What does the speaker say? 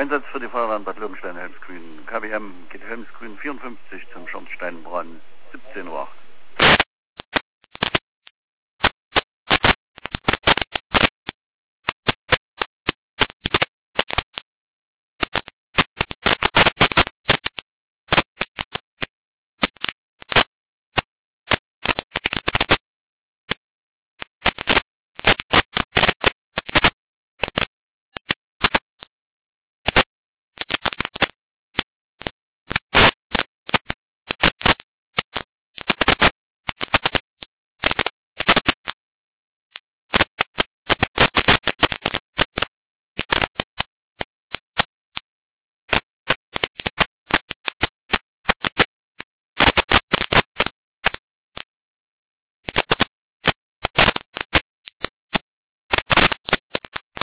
Einsatz für die Feuerwehr Bad Lobenstein Helmsgrün. KBM geht Helmsgrün 54 zum Schornsteinbrand 17:08 Uhr.